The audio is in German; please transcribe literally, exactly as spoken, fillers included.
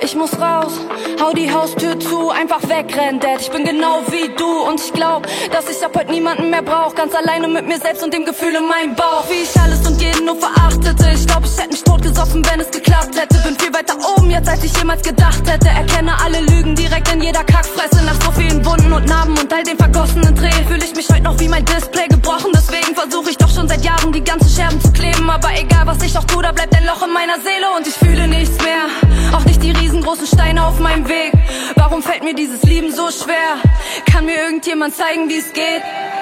Ich muss raus, hau die Haustür zu, einfach wegrennen, Dad. Ich bin genau wie du und ich glaub, dass ich ab heute niemanden mehr brauch. Ganz alleine mit mir selbst und dem Gefühl in meinem Bauch. Wie ich alles und jeden nur verachtete. Ich glaub, ich hätte mich totgesoffen, wenn es geklappt hätte. Bin viel weiter oben jetzt, als ich jemals gedacht hätte. Erkenne alle Lügen direkt in jeder Kackfresse. Nach so vielen Wunden und Narben und all den vergossenen Tränen fühle ich mich heute noch wie mein Display gebrochen. Deswegen versuche ich doch schon seit Jahren die ganzen Scherben zu kleben. Aber egal was ich auch tue, da bleibt ein Loch in meiner Seele und ich fühle nichts mehr. Auch nicht die riesengroßen Steine auf meinem Weg. Warum fällt mir dieses Lieben so schwer? Kann mir irgendjemand zeigen, wie es geht?